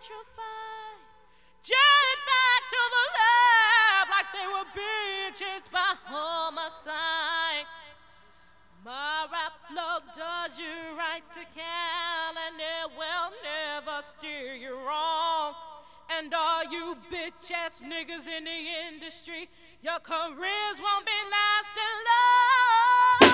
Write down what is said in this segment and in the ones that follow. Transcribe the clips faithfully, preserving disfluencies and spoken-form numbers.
petrified. Jetted back to the lab like they were being chased by homicide. My rap flow does you right to Cal, and it will never steer you wrong. And all you bitch-ass niggas in the industry, your careers won't be lasting long.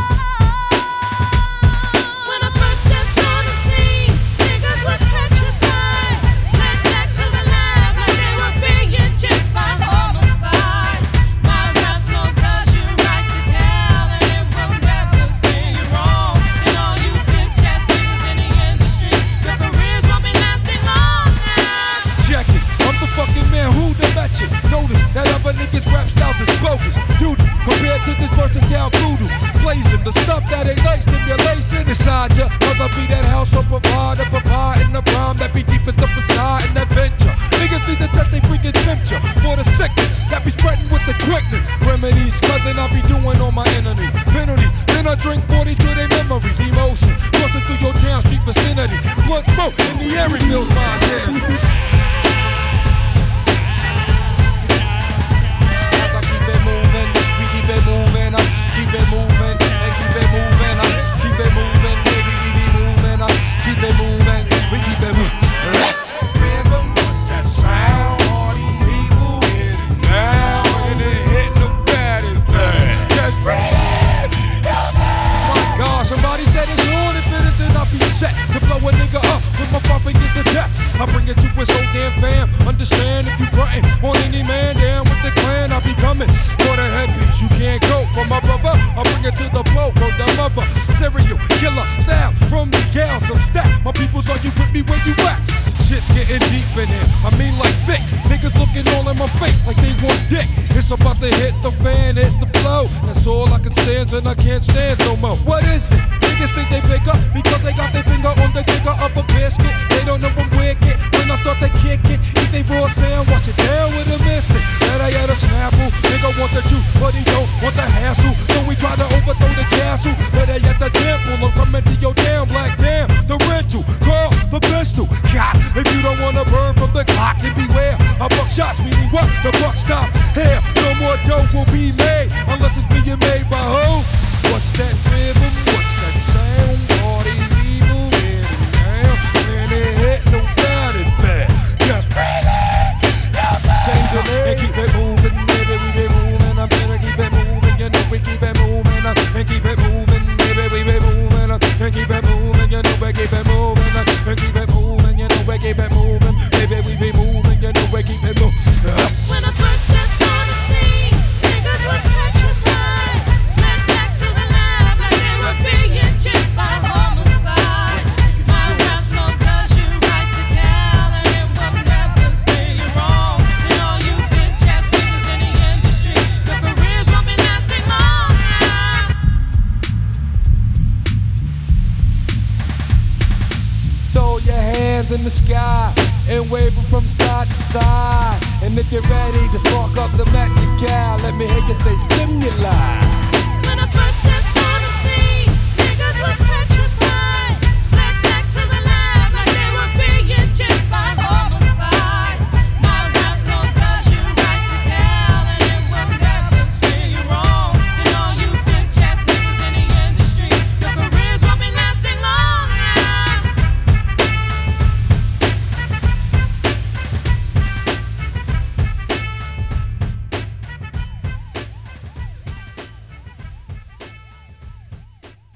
When I first stepped on the scene, niggas was petrified. Fled back to the lab like they were being chased by homicide. My rap flow does you right to Cal, and it will never steer you wrong. And all you bitch-ass niggas in the industry, your careers won't be lasting long now. Check it, I'm the fucking man who the bet you. Notice that other niggas rap styles is bogus. Dude, compared to this versatile voodoo. Blazing the stuff that ain't like stimulation inside ya. Cause I be that household provider, providing the rhyme that be deep as the facade and adventure. Niggas need to test they freaking temperature for the sickness that be spreading with the quickness. Remedies, cousin, I be doing on my enemy. Penalty, then I drink forty to their memories. Emotion, crossing through your town street vicinity. Blood smoke in the air, it feels my identity. Keep it moving, uh, keep it moving, and keep it moving, uh, keep it moving, baby, we be moving, uh, keep it moving, we keep it moving. Rhythm, what's that sound? All these people get it now, and it hit the bad and bad. Just breathe. My God, somebody said it's on, if it is, then I'll be set to blow a nigga up with my five fingers to death. I bring it to his whole damn fam. Understand if you frontin' on any man, down with the clan, I'll be coming for the headpiece. You can't go for my brother. I bring it to the boat, go the mother. Serial killer style from the gals of stack. My peoples, are you with me where you at? Shit's getting deep in here. I mean like thick. Niggas looking all in my face like they want dick. It's about to hit the fan, hit the flow. That's all I can stand, and I can't stand no more. What is it? Niggas think they bigger because they got their finger on the trigger of a biscuit. They don't know I'm wicked. When I start to kick it, eat they raw sound, watch it down with a mystic. That I had a snapple. Nigga want the juice, but he don't want the hassle. So we try to overthrow the castle. But they at the temple, I'm coming to your damn black damn. The rental, call the pistol. God, if you don't wanna burn from the clock, then beware. I buck shots, meaning what? The buck stop here. No more dough will be made unless it's being made by who? What's that rhythm? What's that sound? All these people get it down, and it hit no doubt it bad. Just breathe it, and keep it moving, baby. We be moving, I'm gonna keep it moving. You know we keep it moving, uh, and keep it moving, baby. We be moving, uh, and keep it moving. You know we keep it moving, uh, and keep it moving. You know we keep it moving, baby. We be moving, you know we keep it moving. Uh. When I first stepped on the scene, niggas was petrified. Fled back to the lab like they were being chased by homicide. My rap flow does you right to Cal, and it will never steer you wrong. And all you bitch-ass niggas in the industry, your careers won't be lasting long now. Throw your hands in the sky and wave them from side to side. And if you're ready to spark up the Mac and Cal, let me hear you say stimuli.